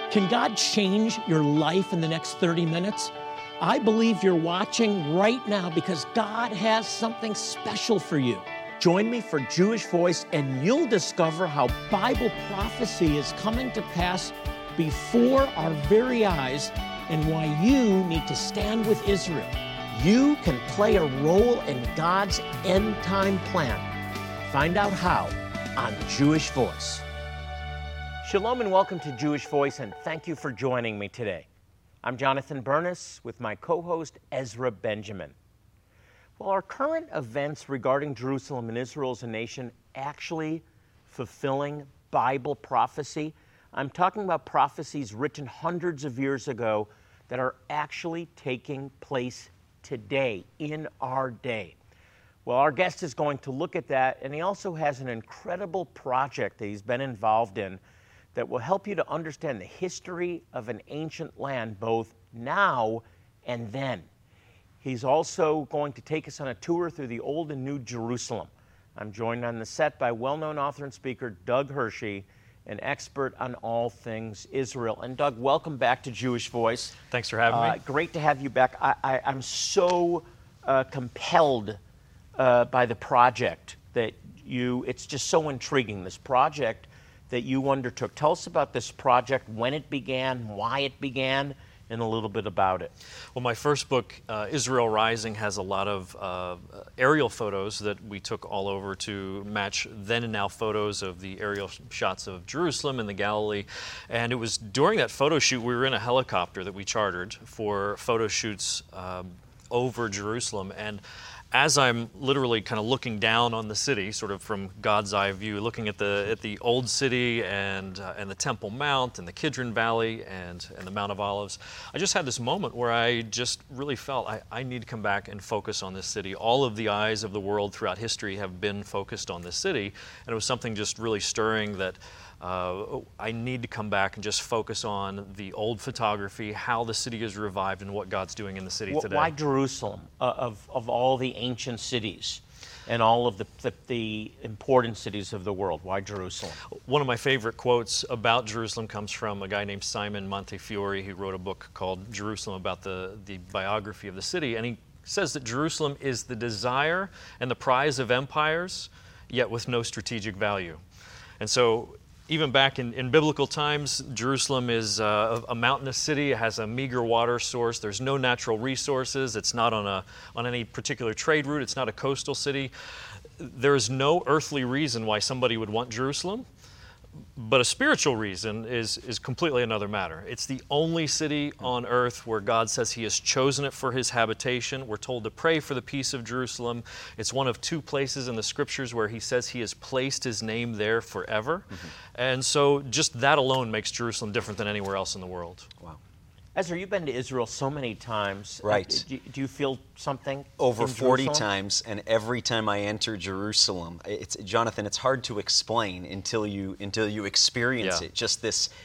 Can God change your life in the next 30 minutes? I believe you're watching right now because God has something special for you. Join me for Jewish Voice and you'll discover how Bible prophecy is coming to pass before our very eyes and why you need to stand with Israel. You can play a role in God's end time plan. Find out how on Jewish Voice. Shalom and welcome to Jewish Voice, and thank you for joining me today. I'm Jonathan Bernis with my co-host Ezra Benjamin. Well, are current events regarding Jerusalem and Israel as a nation actually fulfilling Bible prophecy? I'm talking about prophecies written hundreds of years ago that are actually taking place today, in our day. Well, our guest is going to look at that, and he also has an incredible project that he's been involved in that will help you to understand the history of an ancient land, both now and then. He's also going to take us on a tour through the Old and New Jerusalem. I'm joined on the set by well-known author and speaker Doug Hershey, an expert on all things Israel. And Doug, welcome back to Jewish Voice. Thanks for having me. Great to have you back. I'm so compelled by the project that it's just so intriguing, this project that you undertook. Tell us about this project, when it began, why it began, and a little bit about it. Well, my first book, Israel Rising, has a lot of aerial photos that we took all over to match then and now photos of the aerial shots of Jerusalem and the Galilee. And it was during that photo shoot, we were in a helicopter that we chartered for photo shoots over Jerusalem. And as I'm literally kind of looking down on the city, sort of from God's eye view, looking at the old city and the Temple Mount and the Kidron Valley and the Mount of Olives, I just had this moment where I just really felt I need to come back and focus on this city. All of the eyes of the world throughout history have been focused on this city, and it was something just really stirring that I need to come back and just focus on the old photography, how the city is revived, and what God's doing in the city today. Why Jerusalem, of all the ancient cities and all of the important cities of the world? Why Jerusalem? One of my favorite quotes about Jerusalem comes from a guy named Simon Montefiore, who wrote a book called Jerusalem about the biography of the city, and he says that Jerusalem is the desire and the prize of empires, yet with no strategic value. And so even back in biblical times, Jerusalem is a mountainous city. It has a meager water source. There's no natural resources. It's not on any particular trade route. It's not a coastal city. There is no earthly reason why somebody would want Jerusalem, but a spiritual reason is completely another matter. It's the only city on earth where God says He has chosen it for His habitation. We're told to pray for the peace of Jerusalem. It's one of two places in the Scriptures where He says He has placed His name there forever. Mm-hmm. And so just that alone makes Jerusalem different than anywhere else in the world. Wow. Ezra, you've been to Israel so many times. Right. Do you feel something? Over 40 times, and every time I enter Jerusalem, Jonathan, it's hard to explain until you experience it. Just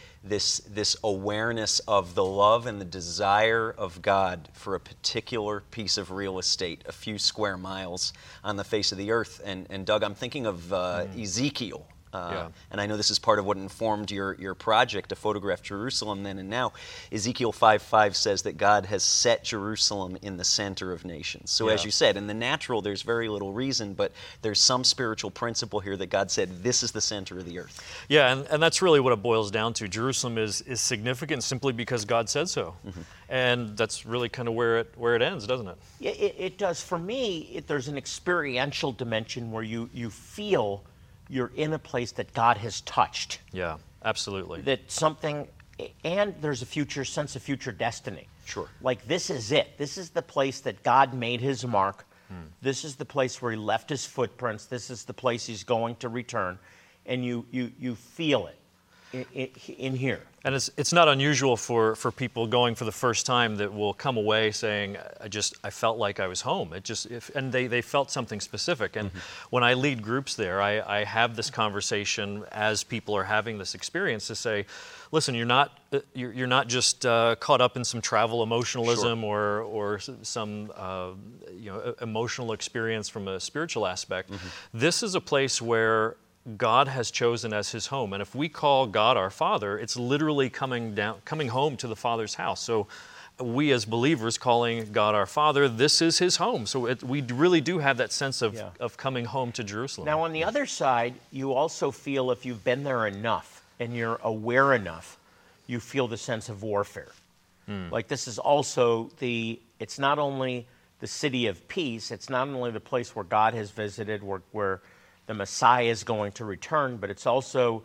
this awareness of the love and the desire of God for a particular piece of real estate, a few square miles on the face of the earth. And Doug, I'm thinking of Ezekiel. And I know this is part of what informed your project to photograph Jerusalem then and now. Ezekiel 5:5 says that God has set Jerusalem in the center of nations. So as you said, in the natural there's very little reason, but there's some spiritual principle here that God said this is the center of the earth. Yeah, and that's really what it boils down to. Jerusalem is significant simply because God said so. Mm-hmm. And that's really kind of where it ends, doesn't it? Yeah, it does. For me, there's an experiential dimension where you feel you're in a place that God has touched. Yeah, absolutely. That something, and there's a sense of future destiny. Sure. Like this is it. This is the place that God made His mark. This is the place where He left His footprints. This is the place He's going to return. And you feel it in here. And it's not unusual for people going for the first time that will come away saying, I felt like I was home. And they felt something specific. And when I lead groups there, I have this conversation as people are having this experience to say, listen, you're not just caught up in some travel emotionalism or some emotional experience from a spiritual aspect. This is a place where God has chosen as his home. And if we call God our Father, it's literally coming home to the Father's house. So we as believers calling God our Father, this is his home. So we really do have that sense of coming home to Jerusalem. Now, on the other side, you also feel if you've been there enough and you're aware enough, you feel the sense of warfare. Like this is also it's not only the city of peace, it's not only the place where God has visited, where the Messiah is going to return, but it's also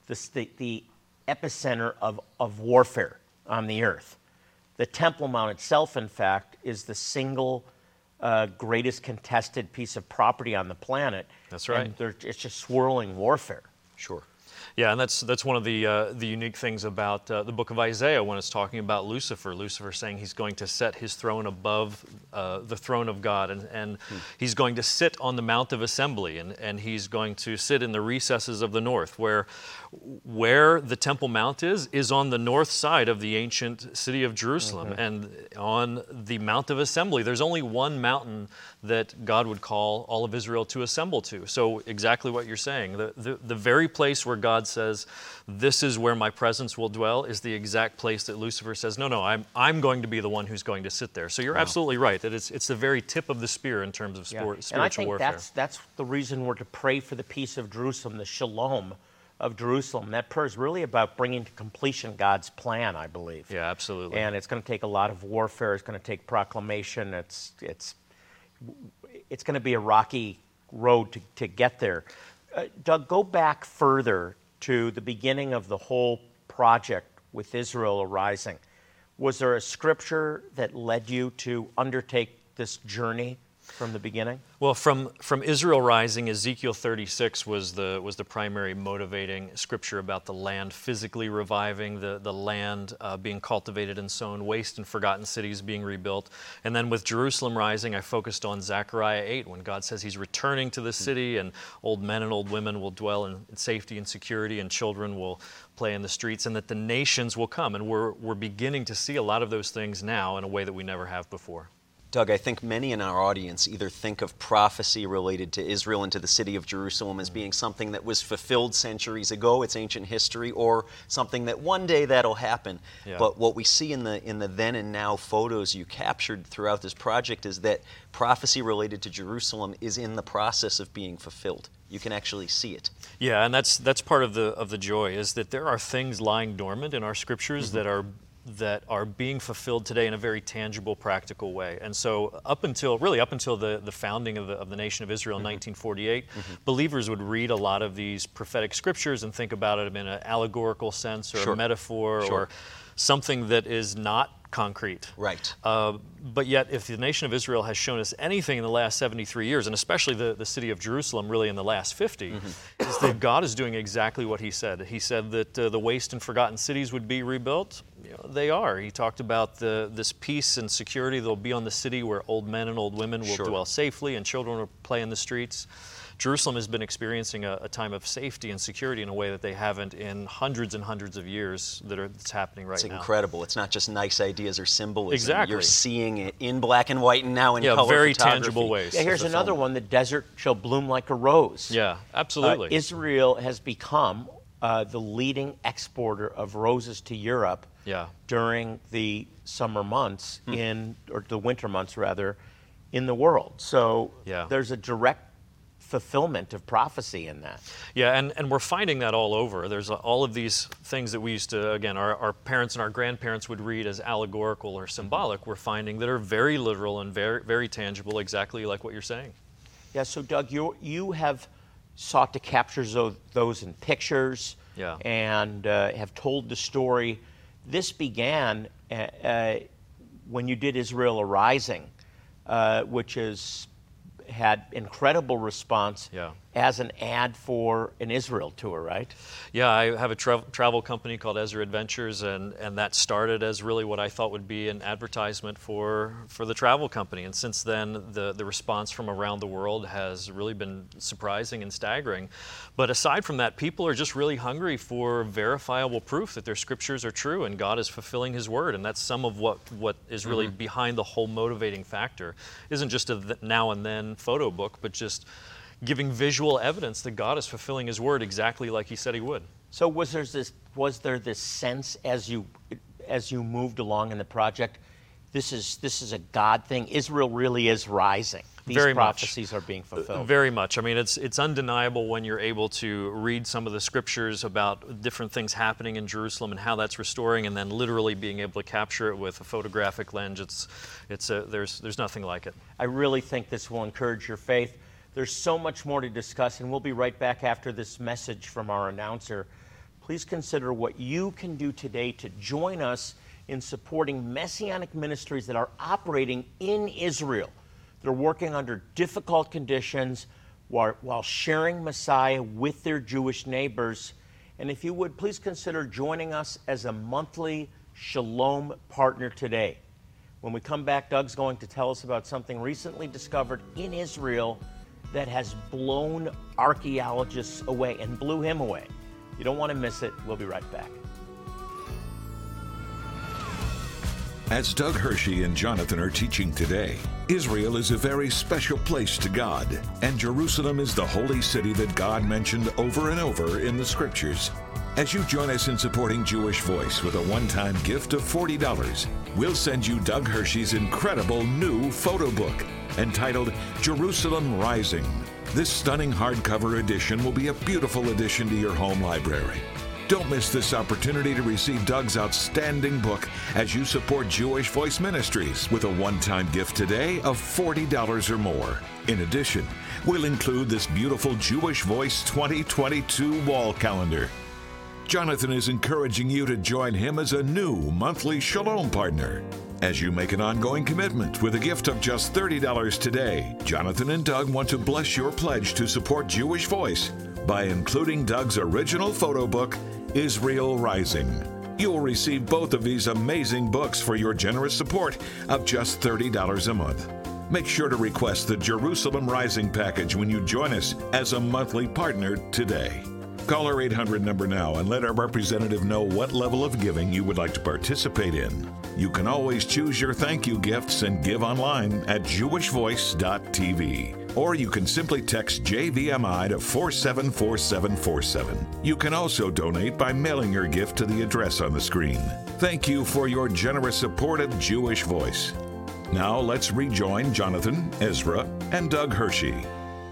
the epicenter of warfare on the earth. The Temple Mount itself, in fact, is the single greatest contested piece of property on the planet. That's right. And it's just swirling warfare. Sure. Yeah, and that's one of the unique things about the book of Isaiah when it's talking about Lucifer. Lucifer saying he's going to set his throne above the throne of God, and he's going to sit on the Mount of Assembly, and he's going to sit in the recesses of the north, where the Temple Mount is on the north side of the ancient city of Jerusalem. And on the Mount of Assembly, there's only one mountain that God would call all of Israel to assemble to. So exactly what you're saying. The very place where God says, this is where my presence will dwell, is the exact place that Lucifer says, no, I'm going to be the one who's going to sit there. So you're absolutely right, that it's the very tip of the spear in terms of spiritual and I think warfare. that's the reason we're to pray for the peace of Jerusalem, the shalom of Jerusalem. That prayer is really about bringing to completion God's plan, I believe. Yeah, absolutely. And it's going to take a lot of warfare. It's going to take proclamation. It's going to be a rocky road to get there. Doug, go back further to the beginning of the whole project with Israel Arising. Was there a scripture that led you to undertake this journey from the beginning? Well, from Israel Rising, Ezekiel 36 was the primary motivating scripture about the land physically reviving, the land being cultivated and sown, waste and forgotten cities being rebuilt. And then with Jerusalem Rising, I focused on Zechariah 8, when God says he's returning to the city, and old men and old women will dwell in safety and security, and children will play in the streets, and that the nations will come. And we're beginning to see a lot of those things now in a way that we never have before. Doug, I think many in our audience either think of prophecy related to Israel and to the city of Jerusalem as being something that was fulfilled centuries ago, it's ancient history, or something that one day that'll happen. Yeah. But what we see in the then and now photos you captured throughout this project is that prophecy related to Jerusalem is in the process of being fulfilled. You can actually see it. Yeah, and that's part of the joy, is that there are things lying dormant in our scriptures that are being fulfilled today in a very tangible, practical way. And so up until the founding of the nation of Israel in 1948, believers would read a lot of these prophetic scriptures and think about it in an allegorical sense, or a metaphor, or something that is not concrete. Right. But yet, if the nation of Israel has shown us anything in the last 73 years, and especially the city of Jerusalem really in the last 50, is that God is doing exactly what he said. He said that the waste and forgotten cities would be rebuilt. They are. He talked about this peace and security that will be on the city, where old men and old women will dwell safely and children will play in the streets. Jerusalem has been experiencing a time of safety and security in a way that they haven't in hundreds and hundreds of years that's happening right now. It's incredible. It's not just nice ideas or symbolism. Exactly. You're seeing it in black and white and now in color very photography. tangible ways. Yeah, here's another one. The desert shall bloom like a rose. Yeah, absolutely. Israel has become the leading exporter of roses to Europe during the summer months or the winter months rather, in the world. So there's a direct fulfillment of prophecy in that. Yeah, and we're finding that all over. There's all of these things that we used to, again, our parents and our grandparents would read as allegorical or symbolic. We're finding that are very literal and very, very tangible, exactly like what you're saying. Yeah, so Doug, you have sought to capture those in pictures and have told the story. This began when you did Israel Arising, which had incredible response as an ad for an Israel tour, right? Yeah, I have a travel company called Ezra Adventures, and that started as really what I thought would be an advertisement for the travel company. And since then, the response from around the world has really been surprising and staggering. But aside from that, people are just really hungry for verifiable proof that their scriptures are true and God is fulfilling his word. And that's some of what is really behind the whole motivating factor. It isn't just a now and then photo book, but just giving visual evidence that God is fulfilling His word exactly like He said He would. So was there this sense as you moved along in the project, this is a God thing? Israel really is rising. These Very much. prophecies are being fulfilled. Very much. I mean, it's undeniable when you're able to read some of the scriptures about different things happening in Jerusalem and how that's restoring, and then literally being able to capture it with a photographic lens. There's nothing like it. I really think this will encourage your faith. There's so much more to discuss, and we'll be right back after this message from our announcer. Please consider what you can do today to join us in supporting messianic ministries that are operating in Israel. They're working under difficult conditions while sharing Messiah with their Jewish neighbors. And if you would, please consider joining us as a monthly Shalom partner today. When we come back, Doug's going to tell us about something recently discovered in Israel that has blown archaeologists away and blew him away. You don't want to miss it. We'll be right back. As Doug Hershey and Jonathan are teaching today, Israel is a very special place to God, and Jerusalem is the holy city that God mentioned over and over in the scriptures. As you join us in supporting Jewish Voice with a one-time gift of $40, we'll send you Doug Hershey's incredible new photo book entitled Jerusalem Rising. This stunning hardcover edition will be a beautiful addition to your home library. Don't miss this opportunity to receive Doug's outstanding book as you support Jewish Voice Ministries with a one-time gift today of $40 or more. In addition, we'll include this beautiful Jewish Voice 2022 wall calendar. Jonathan is encouraging you to join him as a new monthly Shalom partner. As you make an ongoing commitment with a gift of just $30 today, Jonathan and Doug want to bless your pledge to support Jewish Voice by including Doug's original photo book, Israel Rising. You'll receive both of these amazing books for your generous support of just $30 a month. Make sure to request the Jerusalem Rising package when you join us as a monthly partner today. Call our 800 number now and let our representative know what level of giving you would like to participate in. You can always choose your thank you gifts and give online at jewishvoice.tv. Or you can simply text JVMI to 474747. You can also donate by mailing your gift to the address on the screen. Thank you for your generous support of Jewish Voice. Now let's rejoin Jonathan, Ezra, and Doug Hershey.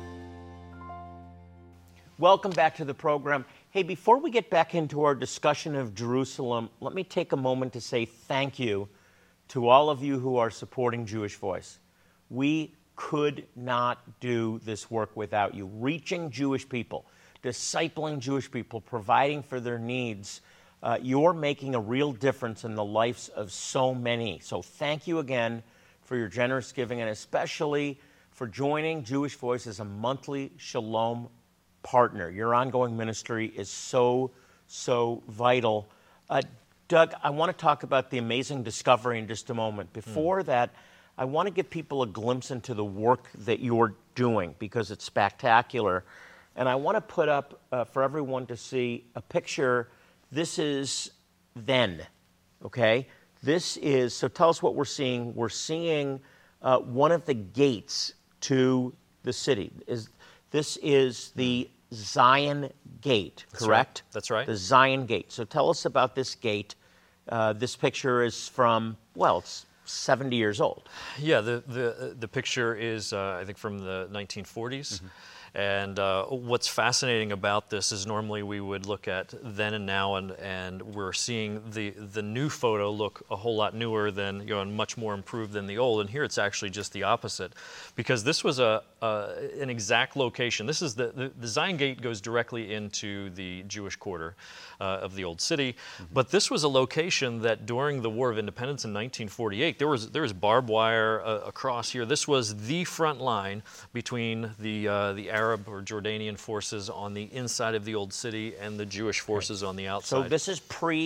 Welcome back to the program. Hey, before we get back into our discussion of Jerusalem, let me take a moment to say thank you to all of you who are supporting Jewish Voice. We could not do this work without you. Reaching Jewish people, discipling Jewish people, providing for their needs. You're making a real difference in the lives of so many. So thank you again for your generous giving, and especially for joining Jewish Voice as a monthly Shalom partner. Your ongoing ministry is so vital. Doug, I want to talk about the amazing discovery in just a moment. Before that, I want to give people a glimpse into the work that you're doing because it's spectacular. And I want to put up for everyone to see a picture. This is then, okay? This is, so tell us what we're seeing. We're seeing one of the gates to the city. This is the Zion Gate, correct? That's right. The Zion Gate. So tell us about this gate. This picture is from, well, it's 70 years old. Yeah, the picture is, I think, from the 1940s. Mm-hmm. And what's fascinating about this is normally we would look at then and now, and we're seeing the new photo look a whole lot newer than, and much more improved than the old. And here it's actually just the opposite, because this was an exact location. This is the Zion Gate goes directly into the Jewish quarter of the old city. Mm-hmm. But this was a location that during the War of Independence in 1948, there was barbed wire across here. This was the front line between the Arab or Jordanian forces on the inside of the old city and the Jewish forces on the outside. So this is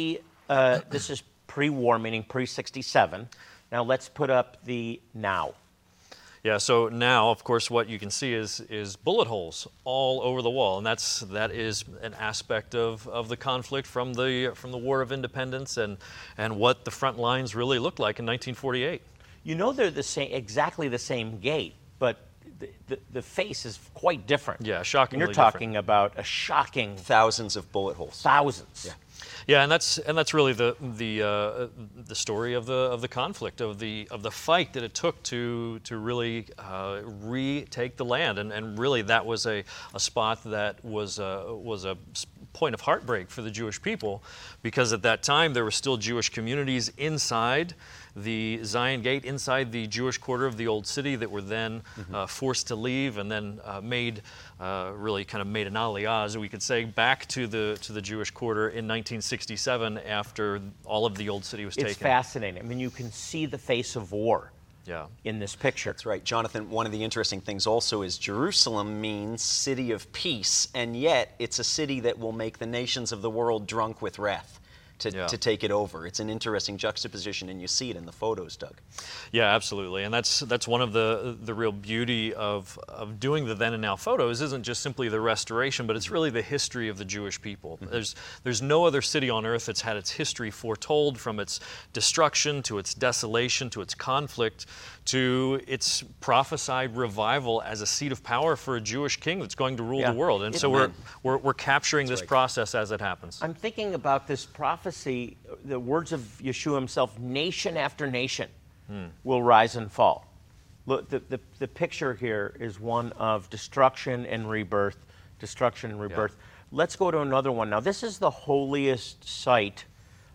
pre-war, meaning pre-67. Now let's put up the now. Yeah, so now, of course, what you can see is bullet holes all over the wall, and that is an aspect of the conflict from the War of Independence and what the front lines really looked like in 1948. You know they're exactly the same gate, but the face is quite different. Yeah, shockingly And you're talking about a shocking Thousands of bullet holes. thousands. Yeah. Yeah, and that's really the story of the conflict, of the fight that it took to really retake the land, and really that was a spot that was a point of heartbreak for the Jewish people, because at that time there were still Jewish communities inside the Zion Gate, inside the Jewish quarter of the Old City, that were then forced to leave, and then really kind of made an aliyah, as we could say, back to the Jewish quarter in 1967 after all of the Old City was taken. It's fascinating. I mean, you can see the face of war. Yeah. In this picture. That's right. Jonathan, one of the interesting things also is Jerusalem means city of peace, and yet it's a city that will make the nations of the world drunk with wrath to take it over. It's an interesting juxtaposition, and you see it in the photos, Doug. Yeah, absolutely. And that's one of the real beauty of doing the then and now photos. Isn't just simply the restoration, but it's really the history of the Jewish people. There's no other city on earth that's had its history foretold, from its destruction to its desolation to its conflict to its prophesied revival as a seat of power for a Jewish king that's going to rule the world. And so we're capturing this process as it happens. I'm thinking about this prophecy, the words of Yeshua himself: nation after nation will rise and fall. Look, the picture here is one of destruction and rebirth, destruction and rebirth. Yeah. Let's go to another one. Now, this is the holiest site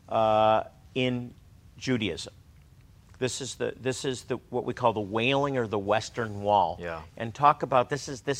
in Judaism. This is the what we call the Wailing, or the Western Wall. Yeah. And talk about this was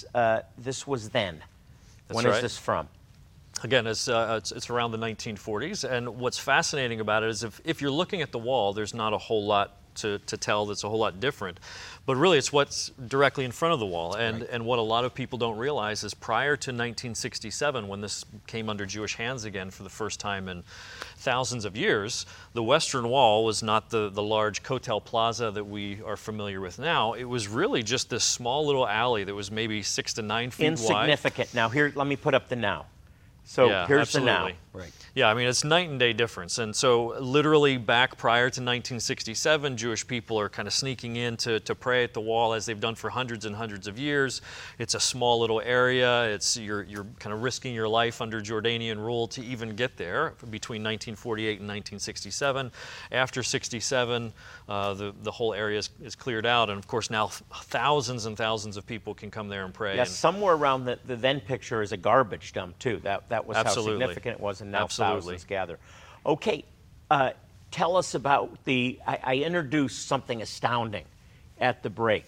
then. That's when right. is this from? Again, it's around the 1940s, and what's fascinating about it is if you're looking at the wall, there's not a whole lot to tell that's a whole lot different. But really, it's what's directly in front of the wall. And what a lot of people don't realize is prior to 1967, when this came under Jewish hands again for the first time in thousands of years, the Western Wall was not the large Kotel Plaza that we are familiar with now. It was really just this small little alley that was maybe 6 to 9 feet wide. Insignificant. Now, here, let me put up the now. So here's absolutely. the now. Right. Yeah, I mean, it's night and day difference. And so literally back prior to 1967, Jewish people are kind of sneaking in to pray at the wall, as they've done for hundreds and hundreds of years. It's a small little area. You're kind of risking your life under Jordanian rule to even get there between 1948 and 1967. After 67, the whole area is cleared out. And of course, now thousands and thousands of people can come there and pray. Yes, somewhere around the then picture is a garbage dump, too. That was Absolutely. how significant it was, and now Absolutely. thousands gather. Okay, tell us about I introduced something astounding at the break.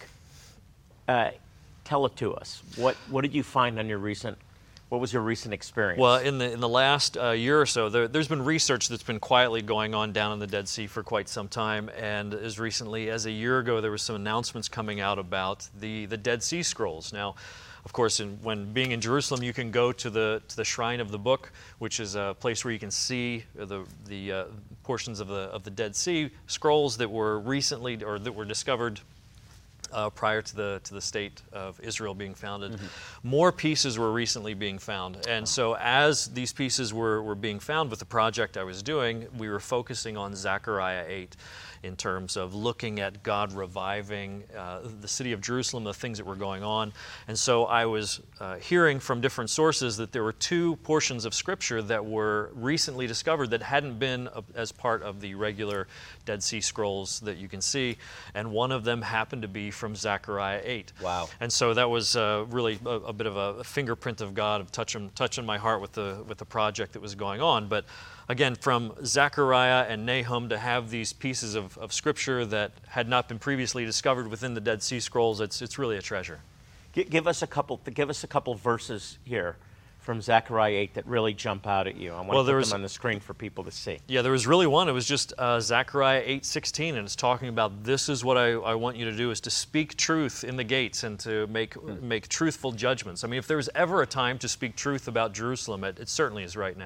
Tell it to us. What did you find on what was your recent experience? Well, in the last year or so, there's been research that's been quietly going on down in the Dead Sea for quite some time, and as recently as a year ago, there were some announcements coming out about the Dead Sea Scrolls. Now, of course, when being in Jerusalem, you can go to the Shrine of the Book, which is a place where you can see the portions of the Dead Sea Scrolls that were recently, or that were discovered prior to the state of Israel being founded. More pieces were recently being found. And so as these pieces were being found with the project I was doing, we were focusing on Zechariah 8 in terms of looking at God reviving the city of Jerusalem, the things that were going on. And so I was hearing from different sources that there were 2 portions of Scripture that were recently discovered that hadn't been as part of the regular Dead Sea Scrolls that you can see. And one of them happened to be from Zechariah 8. Wow. And so that was really a bit of a fingerprint of God, of touching my heart with the project that was going on. But again, from Zechariah and Nahum to have these pieces of Scripture that had not been previously discovered within the Dead Sea Scrolls, it's really a treasure. Give us a couple verses here from Zechariah 8 that really jump out at you. I want to put them on the screen for people to see. Yeah, there was really one. It was just Zechariah 8:16, and it's talking about, this is what I want you to do, is to speak truth in the gates and to make truthful judgments. I mean, if there was ever a time to speak truth about Jerusalem, it certainly is right now.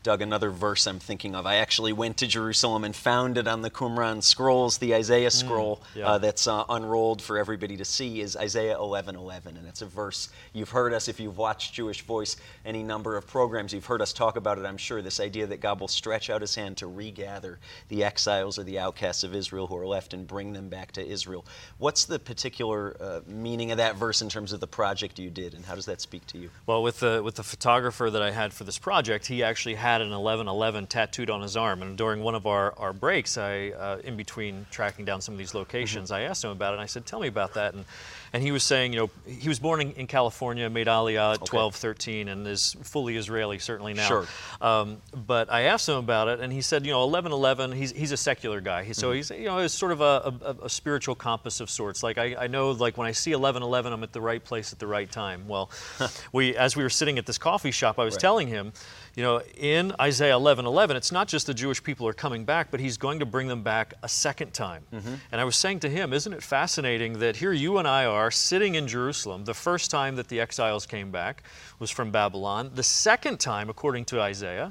Doug, another verse I'm thinking of. I actually went to Jerusalem and found it on the Qumran scrolls, the Isaiah scroll that's unrolled for everybody to see is Isaiah 11:11, and it's a verse you've heard us, if you've watched Jewish Voice, any number of programs, you've heard us talk about it, I'm sure, this idea that God will stretch out his hand to regather the exiles or the outcasts of Israel who are left and bring them back to Israel. What's the particular meaning of that verse in terms of the project you did, and how does that speak to you? Well, with the photographer that I had for this project, he actually had an 11:11 tattooed on his arm, and during one of our breaks, in between tracking down some of these locations, I asked him about it, and I said, tell me about that, and he was saying, he was born in California, made Aliyah at 12, 13, and is fully Israeli, certainly now. Sure. But I asked him about it, and he said, 11:11, he's a secular guy, so he's, it's sort of a spiritual compass of sorts. Like, I know, like, when I see 11:11, I'm at the right place at the right time. Well, as we were sitting at this coffee shop, I was telling him, in Isaiah 11:11, it's not just the Jewish people are coming back, but he's going to bring them back a second time. And I was saying to him, isn't it fascinating that here you and I are sitting in Jerusalem. The first time that the exiles came back was from Babylon. The second time, according to Isaiah,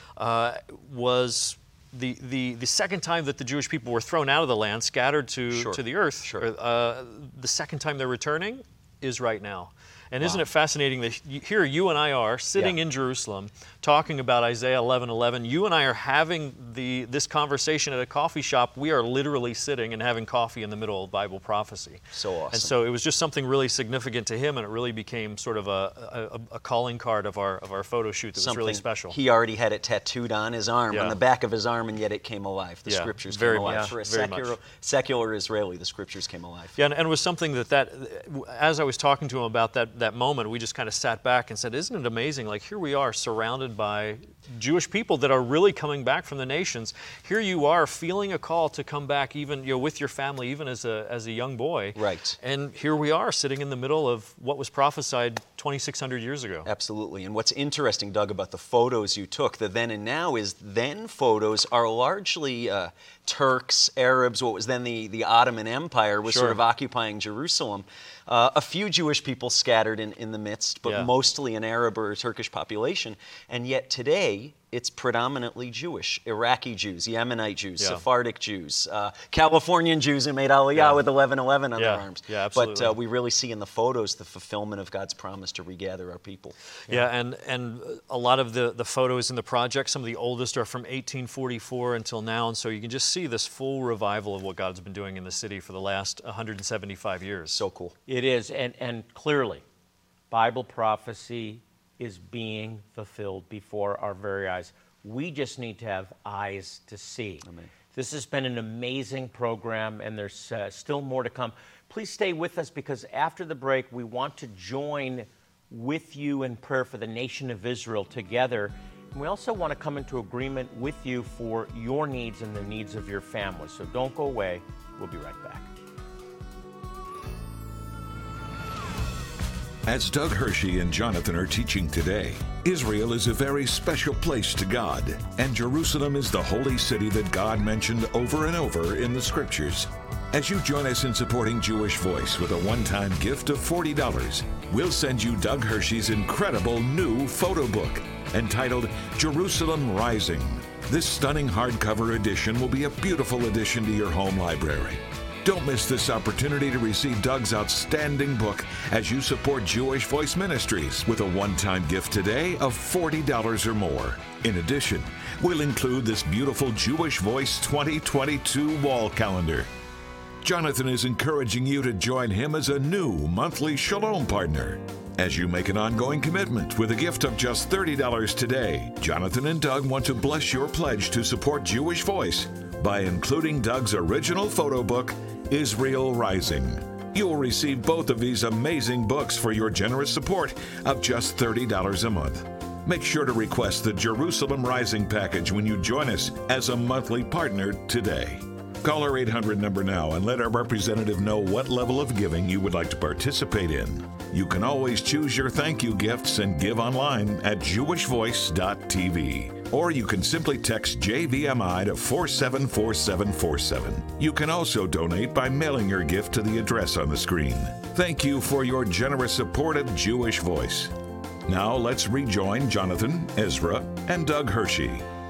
was the second time that the Jewish people were thrown out of the land, scattered to the earth. The second time they're returning is right now. And isn't it fascinating that here you and I are sitting in Jerusalem talking about Isaiah 11:11. You and I are having this conversation at a coffee shop. We are literally sitting and having coffee in the middle of Bible prophecy. So awesome. And so it was just something really significant to him, and it really became sort of a calling card of our photo shoot that was really special. He already had it tattooed on his arm, on the back of his arm, and yet it came alive. The scriptures came alive. For a secular Israeli, the scriptures came alive. Yeah, and it was something that as I was talking to him about that moment, we just kind of sat back and said, isn't it amazing? Like, here we are surrounded by Jewish people that are really coming back from the nations. Here you are feeling a call to come back, even with your family, even as a young boy. Right. And here we are sitting in the middle of what was prophesied 2,600 years ago. Absolutely. And what's interesting, Doug, about the photos you took, the then and now, is then photos are largely Turks, Arabs, what was then the Ottoman Empire was sort of occupying Jerusalem. A few Jewish people scattered in the midst, but mostly an Arab or Turkish population. And yet today, it's predominantly Jewish. Iraqi Jews, Yemenite Jews, Sephardic Jews, Californian Jews who made Aliyah with 11:11 on their arms. Yeah, absolutely. But we really see in the photos the fulfillment of God's promise to regather our people. Yeah, and a lot of the photos in the project, some of the oldest are from 1844 until now, and so you can just see this full revival of what God's been doing in the city for the last 175 years. So cool. It is, and clearly, Bible prophecy is being fulfilled before our very eyes. We just need to have eyes to see. Amen. This has been an amazing program, and there's still more to come. Please stay with us, because after the break, we want to join with you in prayer for the nation of Israel together. And we also want to come into agreement with you for your needs and the needs of your family. So don't go away. We'll be right back. As Doug Hershey and Jonathan are teaching today, Israel is a very special place to God, and Jerusalem is the holy city that God mentioned over and over in the Scriptures. As you join us in supporting Jewish Voice with a one-time gift of $40, we'll send you Doug Hershey's incredible new photo book entitled Jerusalem Rising. This stunning hardcover edition will be a beautiful addition to your home library. Don't miss this opportunity to receive Doug's outstanding book as you support Jewish Voice Ministries with a one-time gift today of $40 or more. In addition, we'll include this beautiful Jewish Voice 2022 wall calendar. Jonathan is encouraging you to join him as a new monthly Shalom partner. As you make an ongoing commitment with a gift of just $30 today, Jonathan and Doug want to bless your pledge to support Jewish Voice by including Doug's original photo book, Israel Rising. You will receive both of these amazing books for your generous support of just $30 a month. Make sure to request the Jerusalem Rising package when you join us as a monthly partner today. Call our 800 number now and let our representative know what level of giving you would like to participate in. You can always choose your thank you gifts and give online at jewishvoice.tv. Or you can simply text JVMI to 474747. You can also donate by mailing your gift to the address on the screen. Thank you for your generous support of Jewish Voice. Now let's rejoin Jonathan, Ezra, and Doug Hershey.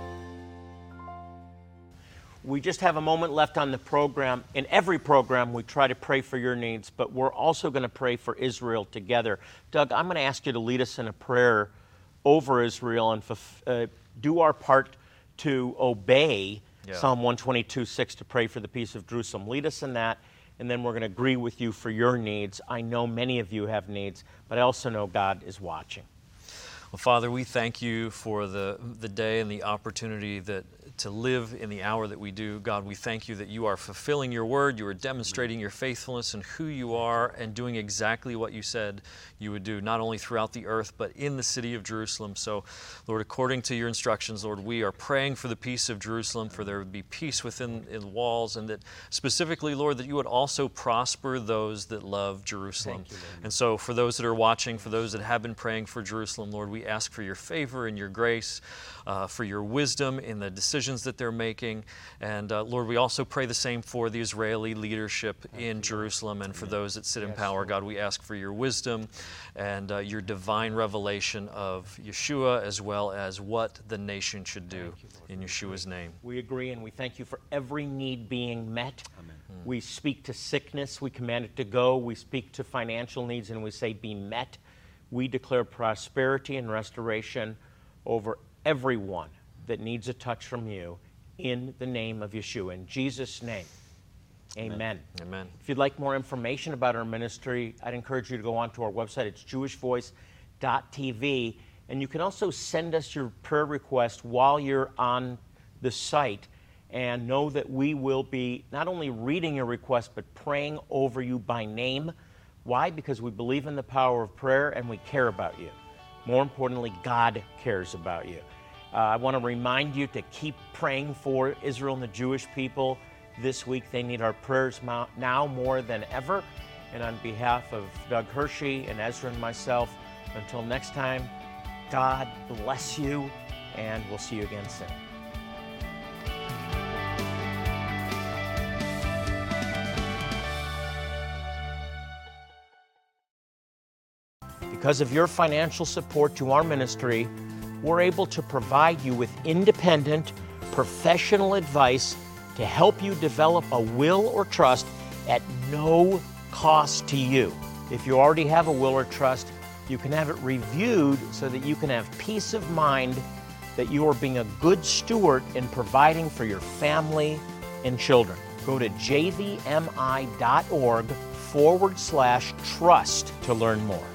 We just have a moment left on the program. In every program, we try to pray for your needs, but we're also going to pray for Israel together. Doug, I'm going to ask you to lead us in a prayer over Israel and do our part to obey Psalm 122:6 to pray for the peace of Jerusalem. Lead us in that, and then we're going to agree with you for your needs. I know many of you have needs, but I also know God is watching. Well, Father, we thank you for the day and the opportunity to live in the hour that we do. God, we thank you that you are fulfilling your word, you are demonstrating your faithfulness and who you are, and doing exactly what you said you would do, not only throughout the earth, but in the city of Jerusalem. So, Lord, according to your instructions, Lord, we are praying for the peace of Jerusalem, for there would be peace within the walls, and that specifically, Lord, that you would also prosper those that love Jerusalem. Thank you, Lord. And so for those that are watching, for those that have been praying for Jerusalem, Lord, we ask for your favor and your grace, for your wisdom in the decisions that they're making. And Lord, we also pray the same for the Israeli leadership in Jerusalem and for those that sit in power. God, we ask for your wisdom and your divine revelation of Yeshua, as well as what the nation should do in Yeshua's name. We agree, and we thank you for every need being met. Amen. We speak to sickness, we command it to go. We speak to financial needs, and we say, be met. We declare prosperity and restoration over everyone that needs a touch from you in the name of Yeshua. In Jesus' name, amen. Amen. If you'd like more information about our ministry, I'd encourage you to go onto our website. It's jewishvoice.tv. And you can also send us your prayer request while you're on the site, and know that we will be not only reading your request, but praying over you by name. Why? Because we believe in the power of prayer and we care about you. More importantly, God cares about you. I want to remind you to keep praying for Israel and the Jewish people this week. They need our prayers now more than ever. And on behalf of Doug Hershey and Ezra and myself, until next time, God bless you, and we'll see you again soon. Because of your financial support to our ministry, we're able to provide you with independent, professional advice to help you develop a will or trust at no cost to you. If you already have a will or trust, you can have it reviewed so that you can have peace of mind that you are being a good steward in providing for your family and children. Go to jvmi.org/trust to learn more.